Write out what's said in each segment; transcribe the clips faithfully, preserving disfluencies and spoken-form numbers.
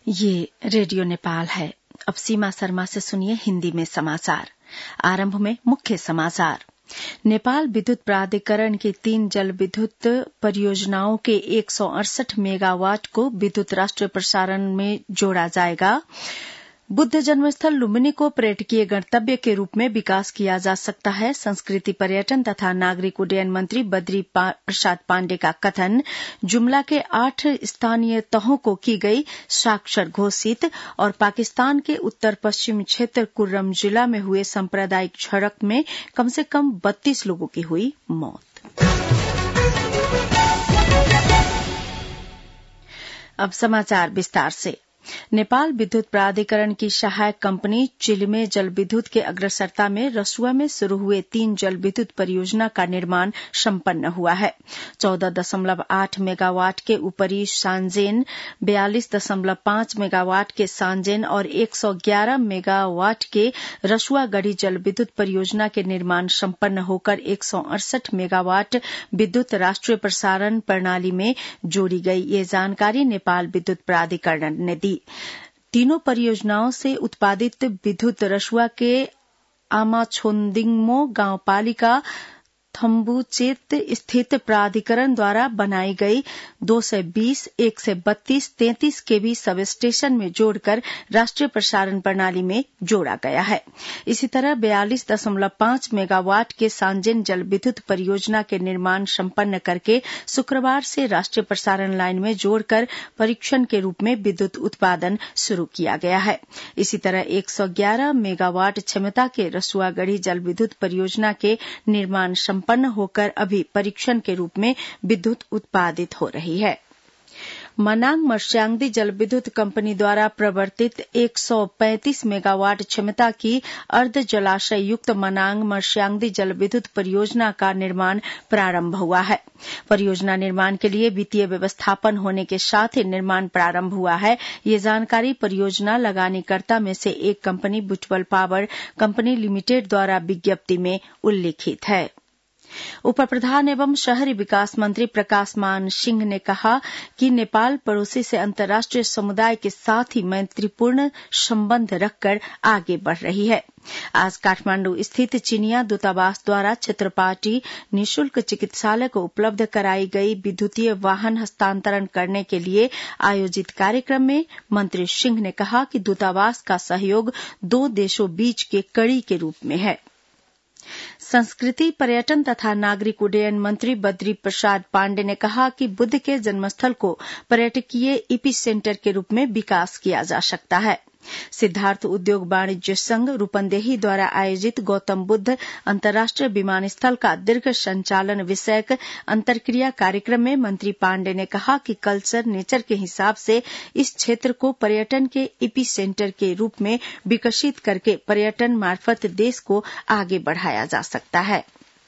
ये रेडियो नेपाल है। अब सीमा शर्मा से सुनिए हिंदी में समाचार। आरंभ में मुख्य समाचार। नेपाल विद्युत प्राधिकरण की तीन जल विद्युत परियोजनाओं के एक सौ अड़सठ मेगावाट को विद्युत राष्ट्रीय प्रसारण में जोड़ा जाएगा। बुद्ध जन्मस्थल लुम्बिनी को पर्यटकीय गंतव्य के रूप में विकास किया जा सकता है। संस्कृति पर्यटन तथा नागरिक उड्डयन मंत्री बद्री प्रसाद पांडे का कथन। जुमला के आठ स्थानीय तहों को की गई साक्षर घोषित। और पाकिस्तान के उत्तर पश्चिम क्षेत्र कुर्रम जिला में हुए सांप्रदायिक झड़प में कम से कम बत्तीस लोगों की हुई मौत। अब समाचार विस्तार से। नेपाल विद्युत प्राधिकरण की सहायक कंपनी चिलिमे जल विद्युत के अग्रसरता में रसुआ में शुरू हुए तीन जल विद्युत परियोजना का निर्माण संपन्न हुआ है। चौदह दशमलव आठ मेगावाट के ऊपरी सांजेन, बयालीस दशमलव पांच मेगावाट के सांजेन और एक सौ ग्यारह मेगावाट के रसुआ गढ़ी जल विद्युत परियोजना के निर्माण संपन्न होकर एक सौ अड़सठ मेगावाट विद्युत राष्ट्रीय प्रसारण प्रणाली में जोड़ी गई। ये जानकारी नेपाल विद्युत प्राधिकरण ने दी। तीनों परियोजनाओं से उत्पादित विद्युत रसुआ के आमाछोन्दिङमो गाउँपालिका थम्बुचेत स्थित प्राधिकरण द्वारा बनाई गई दो सौ बीस, एक सौ बत्तीस, तैंतीस केवी सब स्टेशन में जोड़कर राष्ट्रीय प्रसारण प्रणाली में जोड़ा गया है। इसी तरह बयालीस दशमलव पांच मेगावाट के सांजेन जल विद्युत परियोजना के निर्माण संपन्न करके शुक्रवार से राष्ट्रीय प्रसारण लाइन में जोड़कर परीक्षण के रूप में विद्युत उत्पादन शुरू किया गया है। इसी तरह एक सौ ग्यारह मेगावाट क्षमता के रसुआगढ़ी जल विद्युत परियोजना के निर्माण संपन्न होकर अभी परीक्षण के रूप में विद्युत उत्पादित हो रही है। मनाङ मर्स्याङ्दी जल विद्युत कंपनी द्वारा प्रवर्तित एक सौ पैंतीस मेगावाट क्षमता की अर्ध जलाशय युक्त मनाङ मर्स्याङ्दी जल विद्युत परियोजना का निर्माण प्रारंभ हुआ है। परियोजना निर्माण के लिए वित्तीय व्यवस्थापन होने के साथ ही निर्माण प्रारंभ हुआ है। ये जानकारी परियोजना लगानीकर्ता में से एक company Butwal power company limited द्वारा विज्ञप्ति में उल्लिखित है। उप प्रधान एवं शहरी विकास मंत्री प्रकाश मान सिंह ने कहा कि नेपाल पड़ोसी से अंतर्राष्ट्रीय समुदाय के साथ ही मैत्रीपूर्ण संबंध रखकर आगे बढ़ रही है। आज काठमांडू स्थित चीनिया दूतावास द्वारा क्षेत्रपाटी निःशुल्क चिकित्सालय को उपलब्ध कराई गई विद्युतीय वाहन हस्तांतरण करने के लिए आयोजित कार्यक्रम में मंत्री सिंह ने कहा कि दूतावास का सहयोग दो देशों बीच के कड़ी के रूप में है। संस्कृति पर्यटन तथा नागरिक उड्डयन मंत्री बद्री प्रसाद पांडे ने कहा कि बुद्ध के जन्मस्थल को पर्यटकीय इपी सेंटर के रूप में विकास किया जा सकता है। सिद्धार्थ उद्योग वाणिज्य संघ रूपन्देही द्वारा आयोजित गौतम बुद्ध अंतर्राष्ट्रीय विमानस्थल का दीर्घ संचालन विषयक अंतर्क्रिया कार्यक्रम में मंत्री पांडे ने कहा कि कल्चर नेचर के हिसाब से इस क्षेत्र को पर्यटन के इपी सेंटर के रूप में विकसित करके पर्यटन मार्फत देश को आगे बढ़ाया जा सकता है।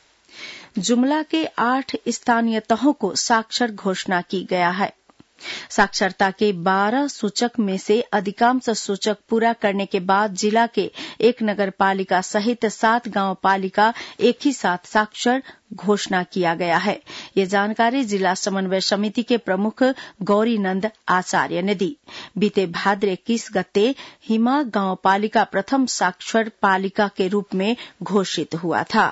जुमला के आठ स्थानीय तहों को साक्षर घोषणा की गया है। साक्षरता के बारह सूचक में से अधिकांश सूचक पूरा करने के बाद जिला के एक नगर पालिका सहित सात गांव पालिका एक ही साथ साक्षर घोषणा किया गया है। ये जानकारी जिला समन्वय समिति के प्रमुख गौरी नंद आचार्य ने दी। बीते भाद्र इक्कीस गते हिमा गांव पालिका प्रथम साक्षर पालिका के रूप में घोषित हुआ था।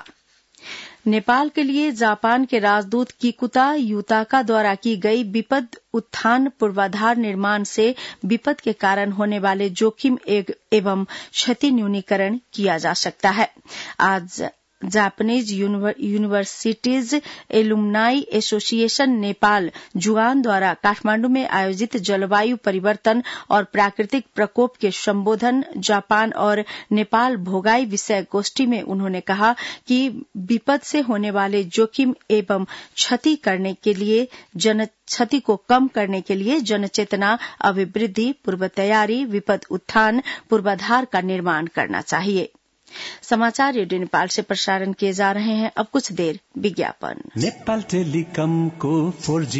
नेपाल के लिए जापान के राजदूत किकुता युताका द्वारा की गई विपद उत्थान पूर्वाधार निर्माण से विपद के कारण होने वाले जोखिम एवं क्षति न्यूनीकरण किया जा सकता है। आज Japanese universities alumni association Nepal जुआन द्वारा काठमांडू में आयोजित जलवायु परिवर्तन और प्राकृतिक प्रकोप के संबोधन जापान और नेपाल भोगाई विषय गोष्ठी में उन्होंने कहा कि विपद से होने वाले जोखिम एवं क्षति करने के लिए जन क्षति को कम करने के लिए जनचेतना, अभिवृद्धि, पूर्व तैयारी, विपद उत्थान पूर्वाधार का निर्माण करना चाहिए। समाचार रेडियो नेपाल से प्रसारण किए जा रहे हैं। अब कुछ देर विज्ञापन। नेपाल टेलिकम को फोर जी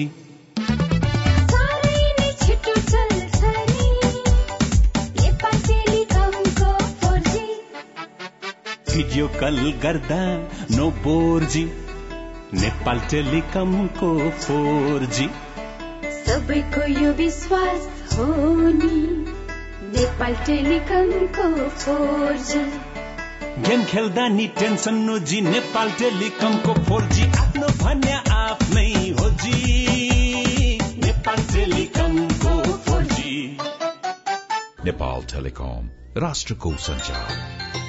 भिडियो कल गर्दा नो बोर जी। नेपाल टेलिकम को फोर जी सबैको यो विश्वास हो नि। नेपाल टेलिकमको फोर जी। गेम खेल्दा नि टेन्सन नोजी, नेपाल टेलिकमको फोर जी आफ्नो भन्या आफ्नै हो जी। नेपाल टेलिकमको फोर जी। नेपाल टेलिकम, राष्ट्रको संचार।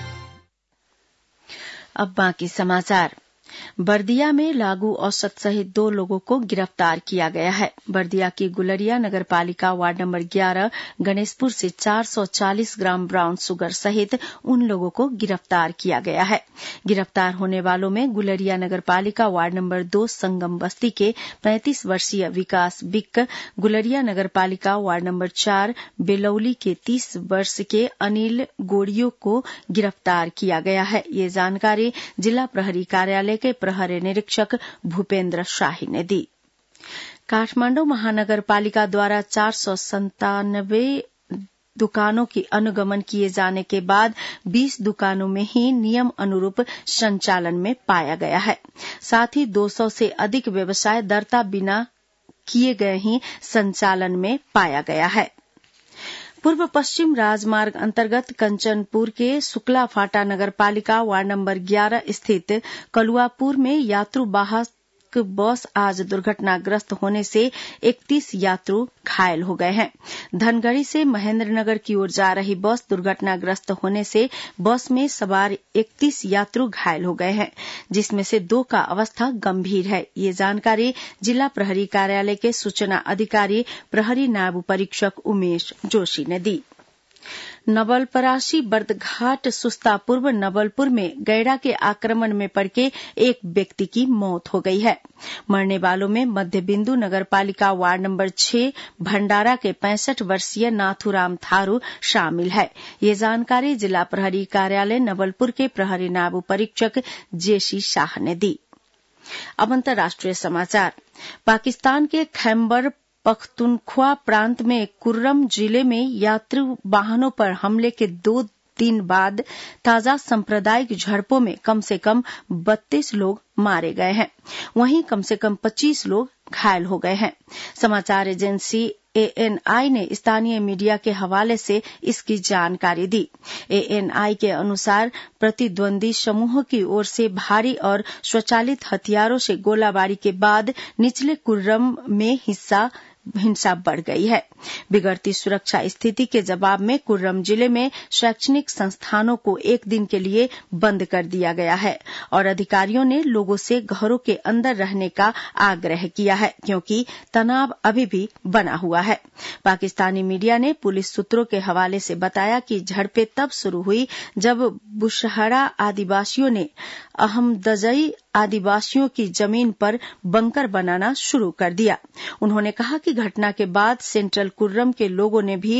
अब बाकी समाचार। बर्दिया में लागू औसत सहित दो लोगों को गिरफ्तार किया गया है। बर्दिया की गुलरिया नगरपालिका वार्ड नंबर ग्यारह गणेशपुर से चार सौ चालीस ग्राम ब्राउन शुगर सहित उन लोगों को गिरफ्तार किया गया है। गिरफ्तार होने वालों में गुलरिया नगरपालिका वार्ड नंबर दो संगम बस्ती के पैंतीस वर्षीय विकास बिक्क, गुलरिया नगरपालिका वार्ड नंबर चार बेलौली के तीस वर्ष के अनिल गोड़ियों को गिरफ्तार किया गया है। ये जानकारी जिला प्रहरी कार्यालय के प्रहरी निरीक्षक भूपेंद्र शाही ने दी। काठमांडू महानगर पालिका द्वारा चार सौ संतानवे दुकानों की अनुगमन किए जाने के बाद बीस दुकानों में ही नियम अनुरूप संचालन में पाया गया है। साथ ही दो सौ से अधिक व्यवसाय दरता बिना किए गए ही संचालन में पाया गया है। पूर्व पश्चिम राजमार्ग अंतर्गत कंचनपुर के शुक्ला फाटा नगरपालिका वार्ड नंबर ग्यारह स्थित कलुआपुर में यात्रुवाहक बस आज दुर्घटनाग्रस्त होने से इकतीस यात्रु घायल हो गए हैं। धनगढ़ी से महेंद्रनगर की ओर जा रही बस दुर्घटनाग्रस्त होने से बस में सवार इकतीस यात्रु घायल हो गए हैं, जिसमें से दो का अवस्था गंभीर है। ये जानकारी जिला प्रहरी कार्यालय के सूचना अधिकारी प्रहरी नायब परीक्षक उमेश जोशी ने दी। नवलपरासी बर्दघाट सुस्ता पूर्व नवलपुर में गैड़ा के आक्रमण में पड़ के एक व्यक्ति की मौत हो गई है। मरने वालों में मध्यबिंदु नगरपालिका वार्ड नंबर छह भंडारा के पैंसठ वर्षीय नाथुराम थारू शामिल है। ये जानकारी जिला प्रहरी कार्यालय नवलपुर के प्रहरी नायब परीक्षक जेसी शाह ने दी। अब अंतर्राष्ट्रीय समाचार। पाकिस्तान के खैबर पख्तूनख्वा प्रांत में कुर्रम जिले में यात्री वाहनों पर हमले के दो दिन बाद ताजा सांप्रदायिक झड़पों में कम से कम बत्तीस लोग मारे गए हैं, वहीं कम से कम पच्चीस लोग घायल हो गए हैं। समाचार एजेंसी एएनआई ने स्थानीय मीडिया के हवाले से इसकी जानकारी दी। एएनआई के अनुसार प्रतिद्वंदी समूहों की ओर से भारी और स्वचालित हथियारों से गोलाबारी के बाद निचले कुर्रम में हिस्सा हिंसा बढ़ गई है। बिगड़ती सुरक्षा स्थिति के जवाब में कुर्रम जिले में शैक्षणिक संस्थानों को एक दिन के लिए बंद कर दिया गया है और अधिकारियों ने लोगों से घरों के अंदर रहने का आग्रह किया है, क्योंकि तनाव अभी भी बना हुआ है। पाकिस्तानी मीडिया ने पुलिस सूत्रों के हवाले से बताया कि झड़पें तब शुरू हुई जब बुशहरा आदिवासियों ने अहमदजई आदिवासियों की जमीन पर बंकर बनाना शुरू कर दिया। उन्होंने कहा कि घटना के बाद सेंट्रल कुर्रम के लोगों ने भी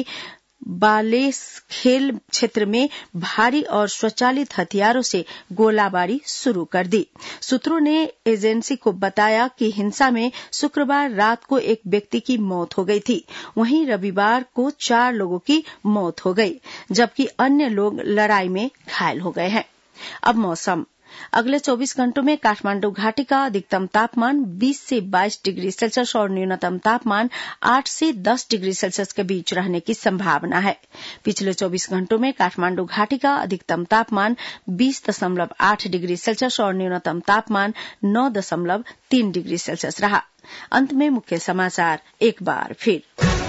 बालेस खेल क्षेत्र में भारी और स्वचालित हथियारों से गोलाबारी शुरू कर दी। सूत्रों ने एजेंसी को बताया कि हिंसा में शुक्रवार रात को एक व्यक्ति की मौत हो गई थी, वहीं रविवार को चार लोगों की मौत हो गई, जबकि अन्य लोग लड़ाई में घायल हो गए हैं। अब मौसम। अगले चौबीस घंटों में काठमांडू घाटी का अधिकतम तापमान बीस से बाईस डिग्री सेल्सियस और न्यूनतम तापमान आठ से दस डिग्री सेल्सियस के बीच रहने की संभावना है। पिछले चौबीस घंटों में काठमांडू घाटी का अधिकतम तापमान बीस दशमलव आठ डिग्री सेल्सियस और न्यूनतम तापमान नौ दशमलव तीन डिग्री सेल्सियस रहा। अंत में मुख्य समाचार एक बार फिर।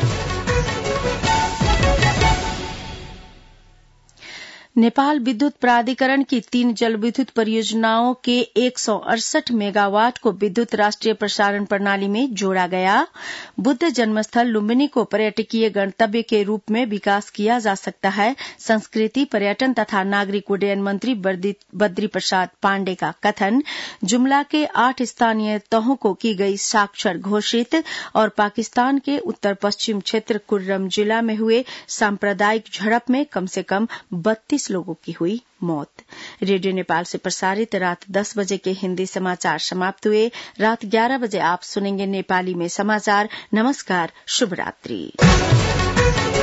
नेपाल विद्युत प्राधिकरण की तीन जल विद्युत परियोजनाओं के एक सौ अड़सठ मेगावाट को विद्युत राष्ट्रीय प्रसारण प्रणाली में जोड़ा गया। बुद्ध जन्मस्थल लुम्बिनी को पर्यटकीय गंतव्य के रूप में विकास किया जा सकता है। संस्कृति, पर्यटन तथा नागरिक उड्डयन मंत्री बद्री प्रसाद पांडे का कथन। जुमला के आठ स्थानीय तहों को की गई साक्षर घोषित। और पाकिस्तान के उत्तर पश्चिम क्षेत्र कुर्रम जिला में हुए सांप्रदायिक झड़प में कम से कम बत्तीस लोगों की हुई मौत। रेडियो नेपाल से प्रसारित रात दस बजे के हिंदी समाचार समाप्त हुए। रात ग्यारह बजे आप सुनेंगे नेपाली में समाचार। नमस्कार, शुभ रात्रि।